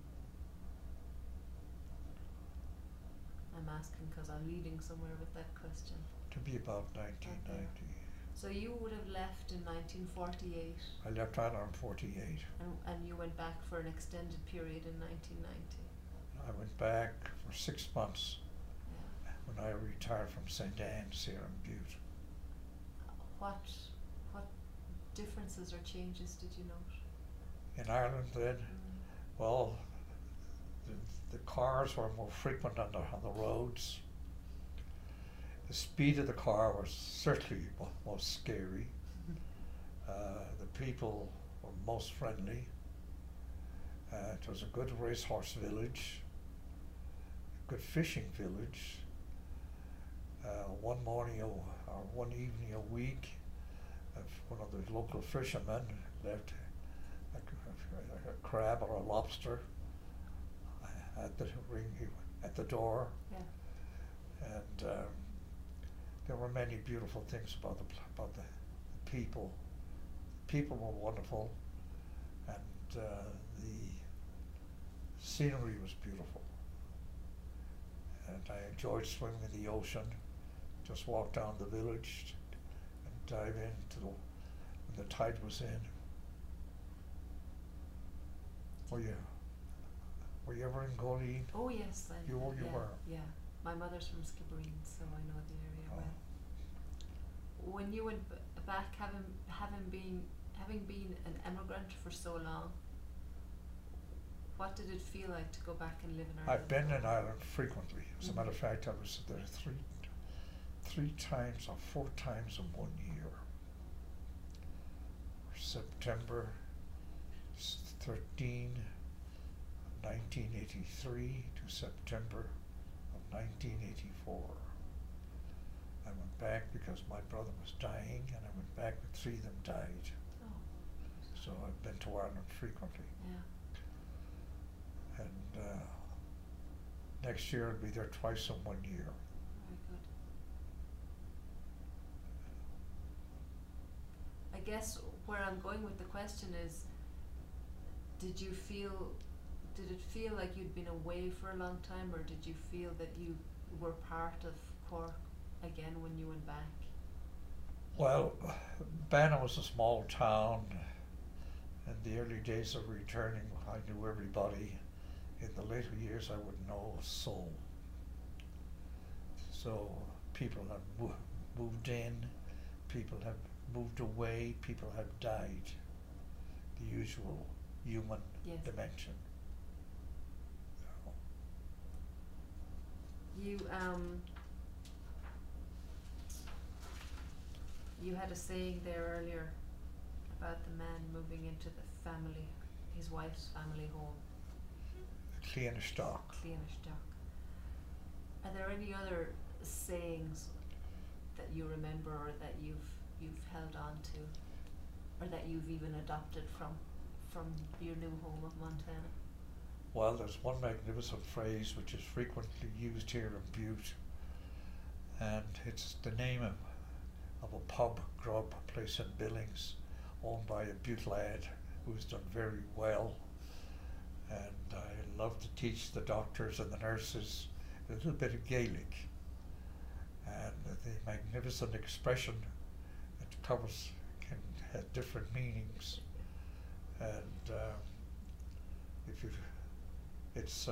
I'm asking because I'm leading somewhere with that question. to be about 1990. So you would have left in 1948 I left Ireland in 48. and you went back for an extended period in 1990. I went back for 6 months Yeah. when I retired from St. Anne's here in Butte. What differences or changes did you note? In Ireland then, well, the cars were more frequent on the roads. The speed of the car was certainly most scary. The people were most friendly. It was a good racehorse village, a good fishing village. One morning or one evening a week, one of the local fishermen left a crab or a lobster at the door. Yeah. And there were many beautiful things about the people. The people were wonderful, and the scenery was beautiful. And I enjoyed swimming in the ocean. Just walk down the village and dive into when the tide was in. Were you ever in Goleen? Oh yes, You yeah, were. Yeah, my mother's from Skibbereen, so I know the area Oh. well. When you went back, having been an immigrant for so long, what did it feel like to go back and live in Ireland? I've been in Ireland frequently. As a matter of Mhm. fact, I was there three times or 4 times in 1 year. September 13, 1983 to September of 1984. I went back because my brother was dying, and I went back when 3 of them died. Oh, So I've been to Ireland frequently. yeah. And next year I'll be there twice in 1 year. Very good. I guess where I'm going with the question is, did it feel like you'd been away for a long time, or did you feel that you were part of Cork again when you went back? Well, Banna was a small town. In the early days of returning, I knew everybody. In the later years, I wouldn't know a soul. So people have moved in, people have moved away, people have died. The usual human Yes. dimension. You had a saying there earlier about the man moving into his wife's family home, Cleanistock. Cleanistock. Are there any other sayings that you remember, or that you've held on to, or that you've even adopted from your new home of Montana? Well, there's one magnificent phrase which is frequently used here in Butte, and it's the name of a pub grub place in Billings, owned by a Butte lad who's done very well. And I love to teach the doctors and the nurses a little bit of Gaelic. And the magnificent expression it covers can have different meanings. And if you, it's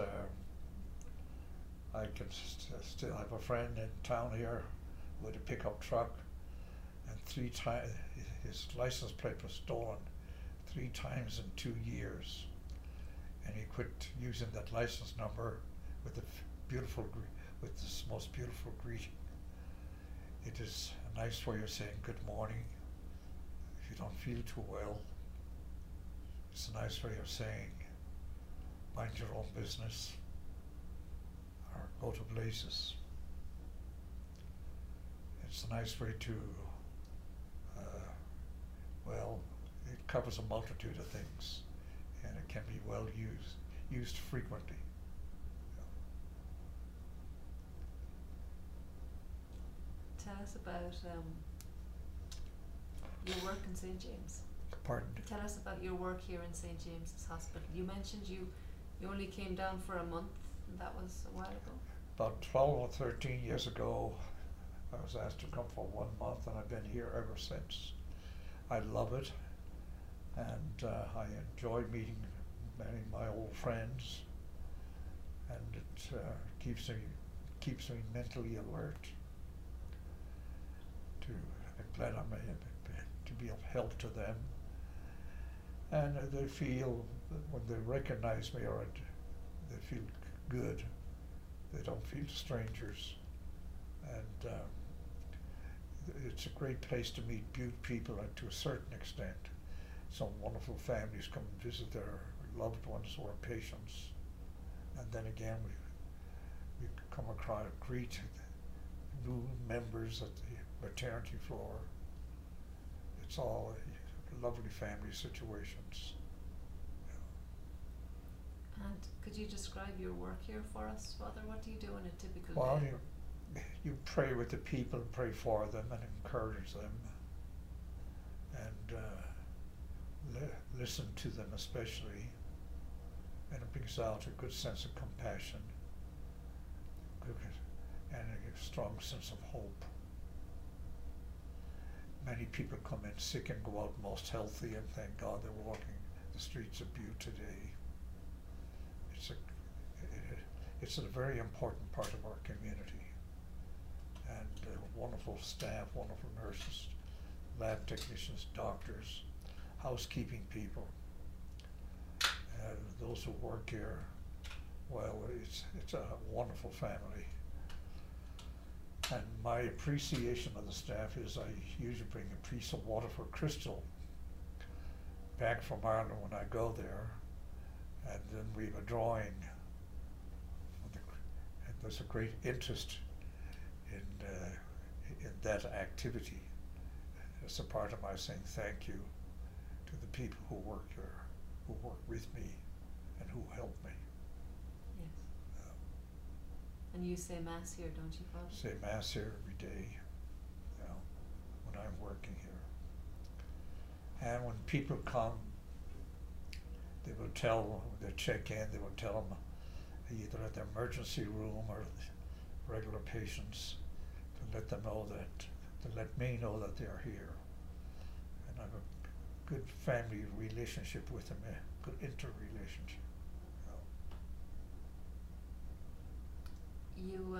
I can still have a friend in town here with a pickup truck, and 3 times his license plate was stolen 3 times in 2 years, and he quit using that license number with with this most beautiful greeting. It is a nice way of saying good morning if you don't feel too well. It's a nice way of saying mind your own business, or go to blazes. It's a nice way to, well, it covers a multitude of things, and it can be well used frequently. Tell us about your work in St. James. Pardon? Tell us about your work here in St. James's Hospital. You mentioned you only came down for a month, and that was a while ago. About 12 or 13 years ago, I was asked to come for 1 month, and I've been here ever since. I love it, and I enjoy meeting many of my old friends, and it keeps me mentally alert. I'm glad I'm able to be of help to them, and they feel when they recognize me, or they feel good. They don't feel strangers, and it's a great place to meet Butte people, and to a certain extent, some wonderful families come and visit their loved ones or patients, and then again we come across, greet new members at the maternity floor. It's all lovely family situations. And could you describe your work here for us, Father? What do you do in a typical Well, day? you pray with the people, pray for them, and encourage them, and listen to them especially, and it brings out a good sense of compassion, and a strong sense of hope. Many people come in sick and go out most healthy, and thank God they're walking the streets of Butte today. It's a very important part of our community, and wonderful staff, wonderful nurses, lab technicians, doctors, housekeeping people, and those who work here. Well, it's a wonderful family. And my appreciation of the staff is I usually bring a piece of water for Crystal back from Ireland when I go there, and then we have a drawing. And there's a great interest in that activity. It's a part of my saying thank you to the people who work here, who work with me, and who help me. Yes. And you say Mass here, don't you, Father? Say Mass here every day, when I'm working here. And when people come, they will check in, they will tell them either at the emergency room or the regular patients, to let them know to let me know that they're here. And I have a good family relationship with them, a good interrelationship. You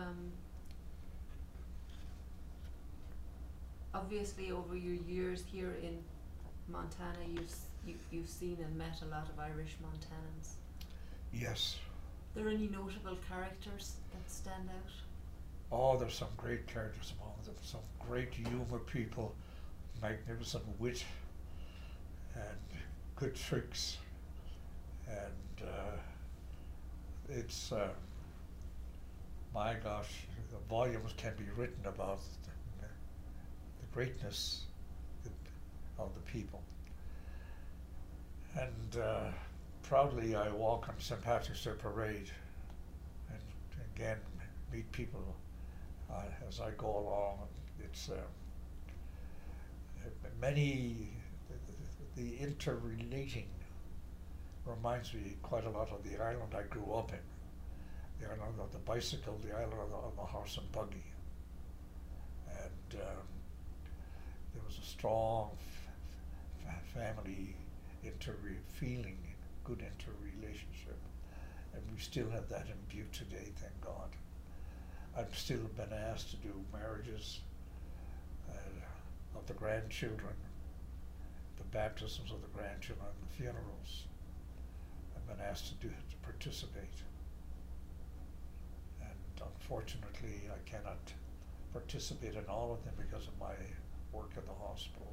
obviously over your years here in Montana, you've seen and met a lot of Irish Montanans. Yes. Are there any notable characters that stand out? Oh, there's some great characters among them, some great humor people, magnificent wit, and good tricks, and it's my gosh, the volumes can be written about the greatness of the people. And proudly I walk on St. Patrick's Day Parade, and again meet people as I go along. It's the interrelating reminds me quite a lot of the island I grew up in. The island of the bicycle, the island of the horse and buggy. And there was a strong family feeling, good interrelationship. And we still have that in Butte today, thank God. I've still been asked to do marriages of the grandchildren, the baptisms of the grandchildren, the funerals. I've been asked to participate. And unfortunately, I cannot participate in all of them because of my work at the hospital.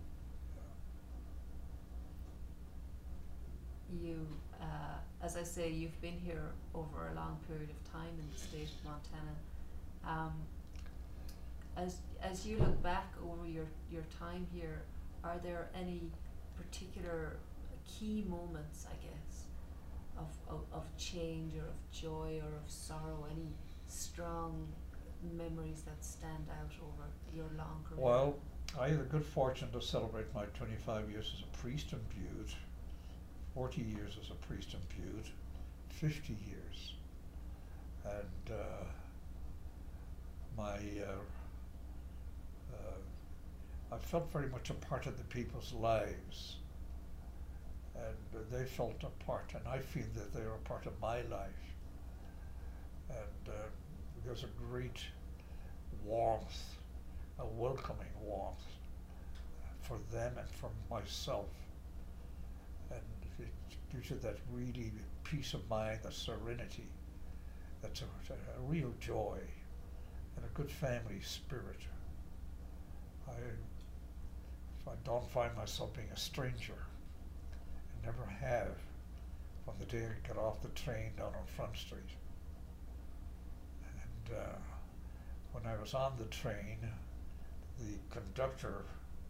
You, as I say, you've been here over a long period of time in the state of Montana. As you look back over your time here, are there any particular key moments, I guess, of change or of joy or of sorrow, any strong memories that stand out over your long career? Well, I had the good fortune to celebrate my 25 years as a priest in Butte, 40 years as a priest in Butte, 50 years. And I felt very much a part of the people's lives, and they felt a part, and I feel that they are a part of my life. And there's a great warmth, a welcoming warmth for them and for myself. And it's due to that really peace of mind, that serenity, that's a real joy and a good family spirit. I don't find myself being a stranger, and never have from the day I got off the train down on Front Street. And when I was on the train, the conductor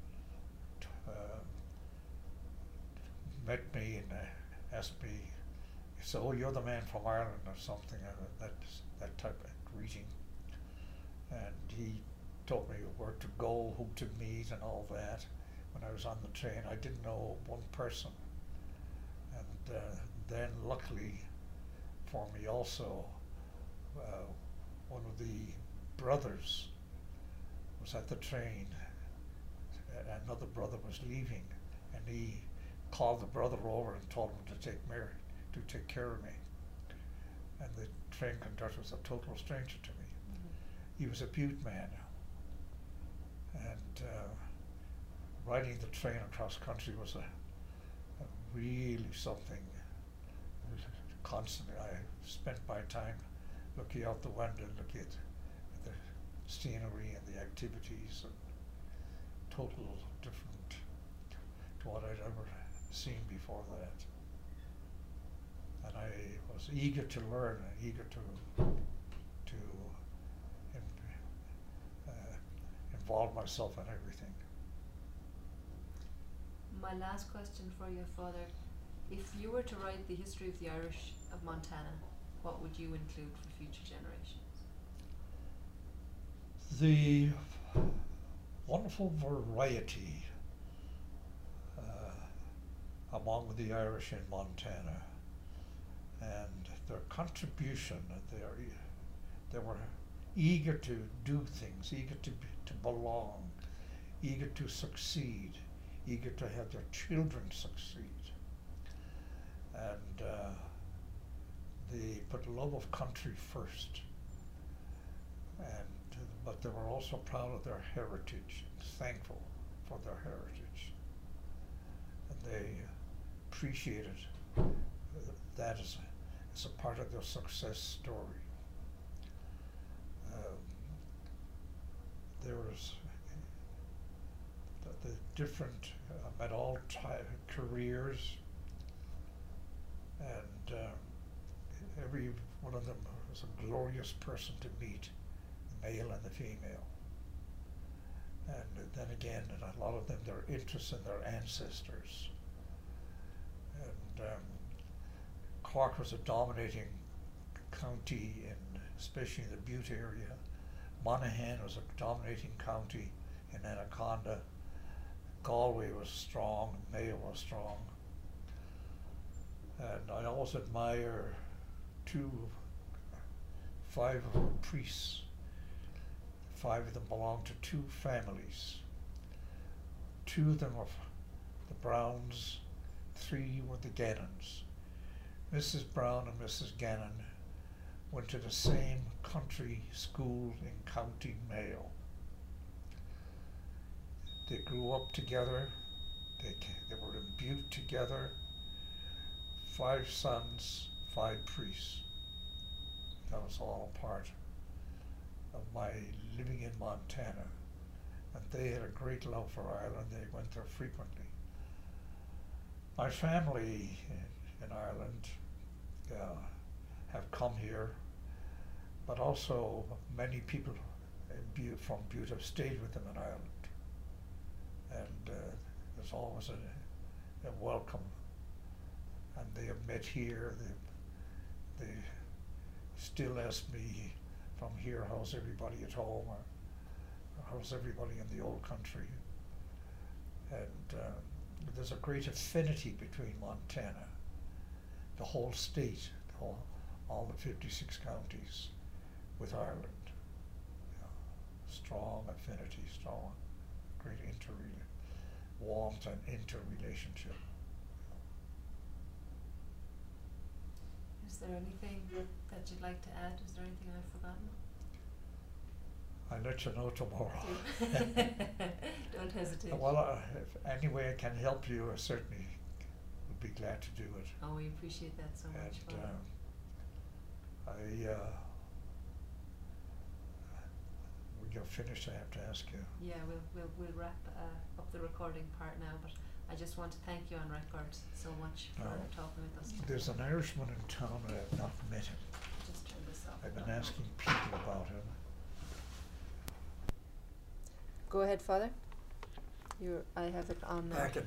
met me and asked me, he said, "Oh, you're the man from Ireland," or something, that type of greeting. And he told me where to go, who to meet, and all that. When I was on the train, I didn't know one person. And then, luckily for me also, one of the brothers was at the train another brother was leaving, and he called the brother over and told him to take care of me. And the train conductor was a total stranger to me. He was a Butte man, and riding the train across country was a really something. Constantly, I spent my time looking out the window, looking at the scenery and the activities, and total different to what I'd ever seen before that. And I was eager to learn and eager to involve myself in everything. My last question for you, Father. If you were to write the history of the Irish of Montana, what would you include for future generations? The wonderful variety among the Irish in Montana, and their contribution. They were eager to do things, eager to belong, eager to succeed, eager to have their children succeed. And they put love of country first. But they were also proud of their heritage, thankful for their heritage. And they appreciated that as a part of their success story. There was the different, at all careers, and every one of them was a glorious person to meet, the male and the female. And then again, in a lot of them, their interests in their ancestors. And Cork was a dominating county, especially in the Butte area. Monaghan was a dominating county in Anaconda. Galway was strong, Mayo was strong. And I always admire five of the priests. 5 of them belonged to 2 families. 2 of them were the Browns, 3 were the Gannons. Mrs. Brown and Mrs. Gannon went to the same country school in County Mayo. They grew up together, they were in Butte together, 5 sons, 5 priests. That was all part of my living in Montana. And they had a great love for Ireland. They went there frequently. My family in Ireland have come here, but also many people from Butte have stayed with them in Ireland. And there's always a welcome. And they have met here. They still ask me from here, how's everybody at home, or how's everybody in the old country. And there's a great affinity between Montana, the whole state, all the 56 counties, with Ireland. Strong affinity, strong, great warmth and interrelationship. Is there anything that you'd like to add? Is there anything I've forgotten? I'll let you know tomorrow. Don't hesitate. Well, if any way I can help you, I certainly would be glad to do it. Oh, we appreciate that so much. And when you're finished, I have to ask you. Yeah, we'll wrap up the recording part now, but I just want to thank you on record so much for talking with us today. There's an Irishman in town, I have not met him. Just turn this off. I've been asking people about him. Go ahead, Father. I have it on now. Back in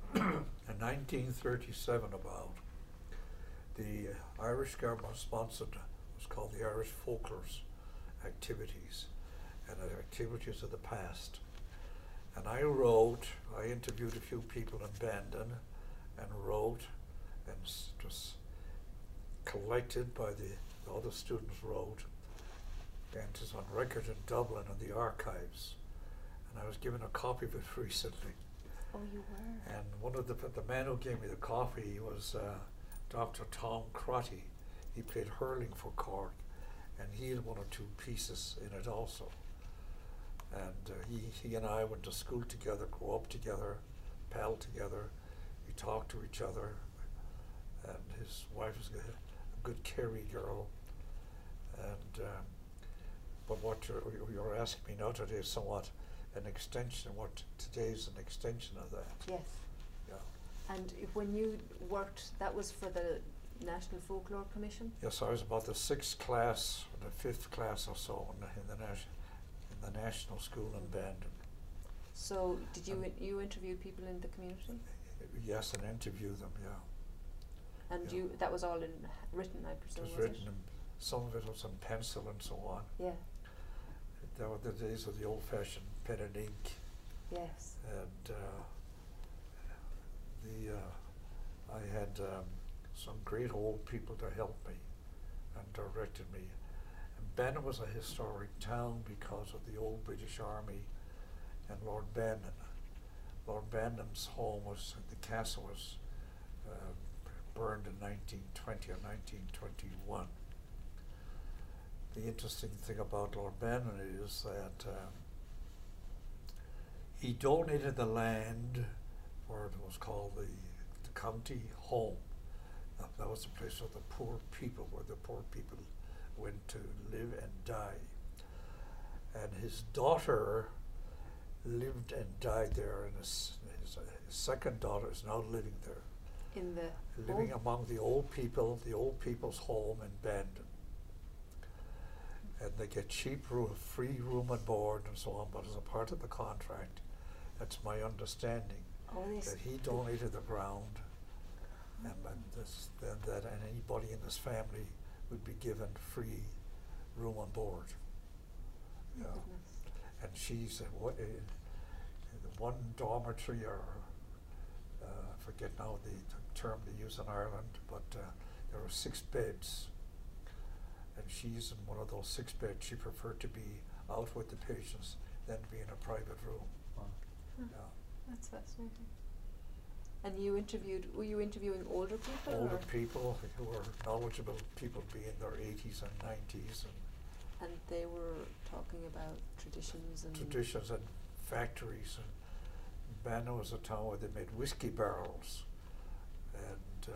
1937 about, the Irish government sponsored what's called the Irish Folklores activities, and activities of the past. And I interviewed a few people in Bandon, and wrote, and it was collected by the other students wrote, and it is on record in Dublin in the archives. and I was given a copy of it recently. Oh, you were. And one of the man who gave me the coffee was Dr. Tom Crotty. He played hurling for Cork, and he had one or two pieces in it also. And he and I went to school together, grew up together, pal together. We talked to each other, and his wife was a good Kerry girl. And but what you're asking me now today is somewhat an extension. What today's an extension of that. Yes. Yeah. And when you worked, that was for the National Folklore Commission? Yes, I was about the 6th class, or the 5th class or so in the national school in Bandon. So did you interview people in the community? Yes, and interview them, yeah. And Yeah. that was all written, I It presume, was written, some of it was in pencil and so on. Yeah. There were the days of the old-fashioned pen and ink, Yes. and I had some great old people to help me and directed me. And Bandon was a historic town because of the old British Army and Lord Bandon. Lord Bandon's home was, the castle was burned in 1920 or 1921. The interesting thing about Lord Bandon is that he donated the land, or it was called the county home. That was the place where the poor people went to live and die. And his daughter lived and died there, and his second daughter is now living there. In the Living home? among the old people, the old people's home in Bandon. And they get cheap free room and board and so on, but as a part of the contract, that's my understanding, that he donated the ground, and that anybody in his family would be given free room and board. Yeah. And she's one dormitory, or I forget now the term they use in Ireland, but there are 6 beds, and she's in one of those 6 beds. She preferred to be out with the patients than be in a private room. Wow. Yeah. That's fascinating. And were you interviewing older people? Older or? people who were knowledgeable, people be in their 80s and 90s, And they were talking about traditions and... traditions and factories. And Bandon was a town where they made whiskey barrels, and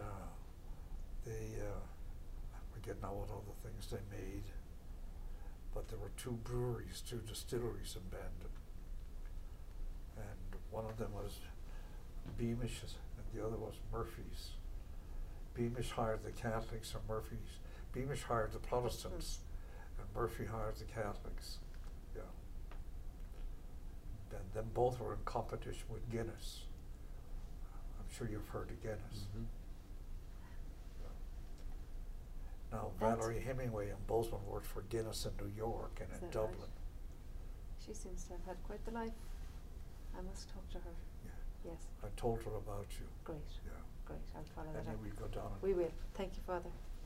I forget now what other things they made, but there were 2 breweries, 2 distilleries in Bandon, and one of them was Beamish and the other was Murphy's. Beamish hired the Catholics, and Beamish hired the Protestants, and Murphy hired the Catholics. Yeah. And then both were in competition with Guinness. I'm sure you've heard of Guinness. Mm-hmm. Yeah. Now, Valerie Hemingway and Bozeman worked for Guinness in New York and Is in that Dublin. right? She seems to have had quite the life. I must talk to her. Yeah. Yes. I told her about you. Great. Yeah. Great. I'll follow that And then up. we'll go down and We will. Thank you, Father.